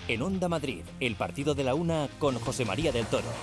En Onda Madrid, el partido de la una con José María del Toro.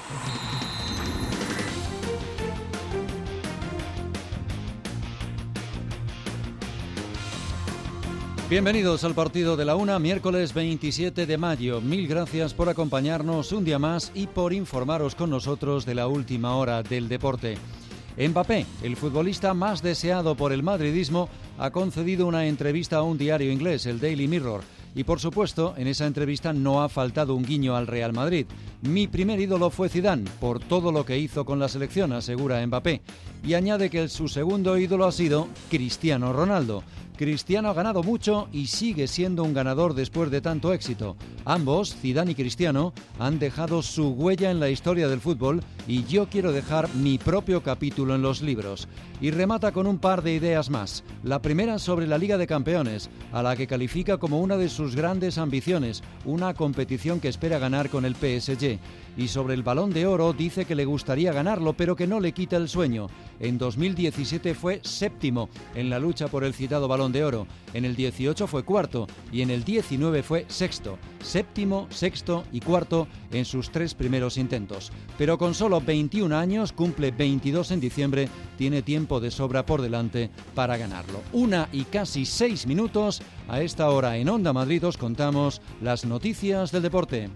Bienvenidos al partido de la una, miércoles 27 de mayo. Mil gracias por acompañarnos un día más y por informaros con nosotros de la última hora del deporte. Mbappé, el futbolista más deseado por el madridismo, ha concedido una entrevista a un diario inglés, el Daily Mirror. Y por supuesto, en esa entrevista no ha faltado un guiño al Real Madrid. Mi primer ídolo fue Zidane, por todo lo que hizo con la selección, asegura Mbappé. Y añade que su segundo ídolo ha sido Cristiano Ronaldo. Cristiano ha ganado mucho y sigue siendo un ganador después de tanto éxito. Ambos, Zidane y Cristiano, han dejado su huella en la historia del fútbol y yo quiero dejar mi propio capítulo en los libros. Y remata con un par de ideas más. La primera sobre la Liga de Campeones, a la que califica como una de sus grandes ambiciones, una competición que espera ganar con el PSG. Y sobre el Balón de Oro dice que le gustaría ganarlo, pero que no le quita el sueño. En 2017 fue séptimo en la lucha por el citado Balón de Oro. En el 18 fue cuarto y en el 19 fue sexto. Séptimo, sexto y cuarto en sus tres primeros intentos. Pero con solo 21 años, cumple 22 en diciembre, tiene tiempo de sobra por delante para ganarlo. 1:06. A esta hora en Onda Madrid os contamos las noticias del deporte.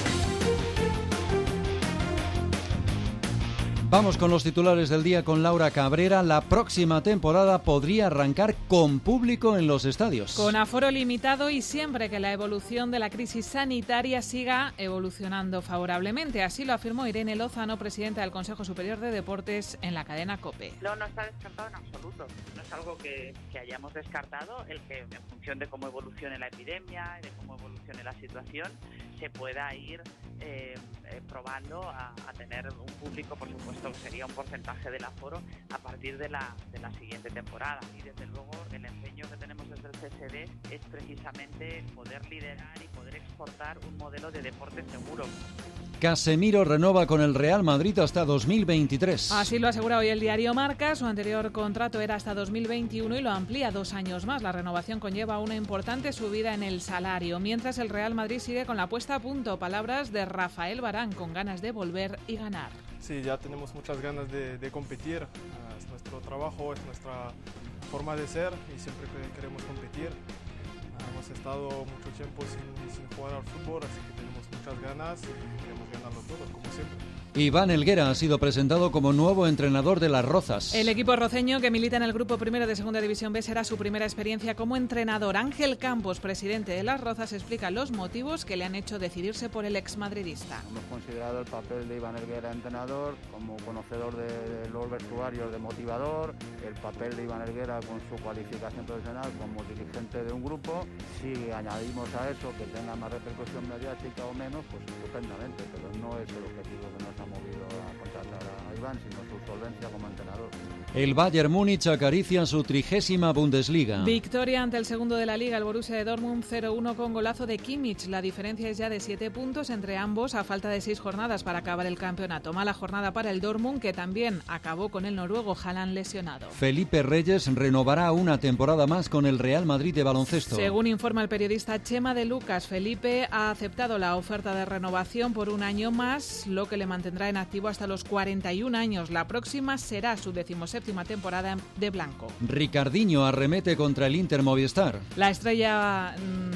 Vamos con los titulares del día con Laura Cabrera. La próxima temporada podría arrancar con público en los estadios. Con aforo limitado y siempre que la evolución de la crisis sanitaria siga evolucionando favorablemente. Así lo afirmó Irene Lozano, presidenta del Consejo Superior de Deportes, en la cadena COPE. No está descartado en absoluto. No es algo que hayamos descartado, el que en función de cómo evolucione la epidemia y de cómo evolucione la situación se pueda ir probando a tener un público, por supuesto, que sería un porcentaje del aforo a partir de la siguiente temporada. Y desde luego el empeño que tenemos desde el CSD es precisamente poder liderar y poder exportar un modelo de deporte seguro. Casemiro renova con el Real Madrid hasta 2023. Así lo asegura hoy el diario Marca. Su anterior contrato era hasta 2021 y lo amplía 2 años más. La renovación conlleva una importante subida en el salario, mientras el Real Madrid sigue con la puesta a punto. Palabras de Rafael Varane, con ganas de volver y ganar. Sí, ya tenemos muchas ganas de competir. Es nuestro trabajo, es nuestra forma de ser y siempre queremos competir. Hemos estado mucho tiempo sin jugar al fútbol, así que tenemos muchas ganas y queremos ganarlo todo, como siempre. Iván Helguera ha sido presentado como nuevo entrenador de Las Rozas. El equipo roceño, que milita en el grupo primero de Segunda División B, será su primera experiencia como entrenador. Ángel Campos, presidente de Las Rozas, explica los motivos que le han hecho decidirse por el exmadridista. Hemos considerado el papel de Iván Helguera, entrenador, como conocedor de los vestuarios, de motivador, el papel de Iván Helguera con su cualificación profesional como dirigente de un grupo. Si añadimos a eso que tenga más repercusión mediática o menos, pues estupendamente, pero no es el objetivo que nos ha movido a contratar a Iván, sino su solvencia como entrenador. El Bayern Múnich acaricia su 30ª Bundesliga. Victoria ante el segundo de la Liga, el Borussia de Dortmund, 0-1 con golazo de Kimmich. La diferencia es ya de 7 puntos entre ambos a falta de 6 jornadas para acabar el campeonato. Mala jornada para el Dortmund, que también acabó con el noruego Haaland lesionado. Felipe Reyes renovará una temporada más con el Real Madrid de baloncesto. Según informa el periodista Chema de Lucas, Felipe ha aceptado la oferta de renovación por 1 año más, lo que le mantendrá en activo hasta los 41 años. La próxima será su 17ª temporada de blanco. Ricardinho arremete contra el Inter Movistar. La estrella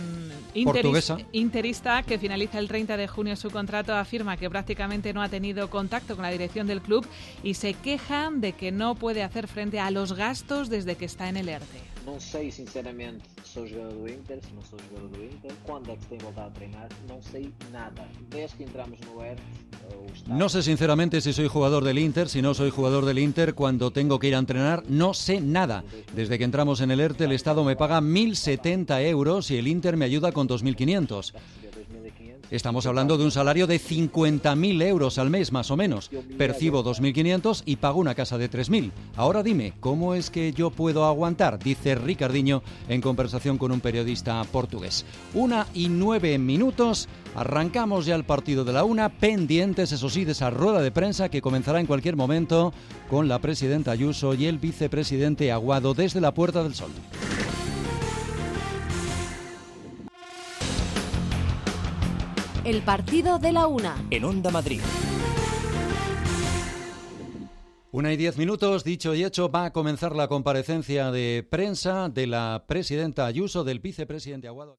interista, que finaliza el 30 de junio su contrato, afirma que prácticamente no ha tenido contacto con la dirección del club y se quejan de que no puede hacer frente a los gastos desde que está en el ERTE. Não sei sinceramente se sou jogador do Inter, se não sou jogador do Inter, quando é que se tem voltado a treinar, não sei nada. Desde que entramos no ERTE, no sé sinceramente si soy jugador del Inter, si no soy jugador del Inter, cuando tengo que ir a entrenar, no sé nada. Desde que entramos en el ERTE, el Estado me paga 1.070 euros y el Inter me ayuda con 2.500. Estamos hablando de un salario de 50.000 euros al mes, más o menos. Percibo 2.500 y pago una casa de 3.000. Ahora dime, ¿cómo es que yo puedo aguantar? Dice Ricardinho en conversación con un periodista portugués. 1:09. Arrancamos ya el partido de la una, pendientes, eso sí, de esa rueda de prensa que comenzará en cualquier momento con la presidenta Ayuso y el vicepresidente Aguado desde la Puerta del Sol. El partido de la una. En Onda Madrid. 1:10, dicho y hecho, va a comenzar la comparecencia de prensa de la presidenta Ayuso, del vicepresidente Aguado.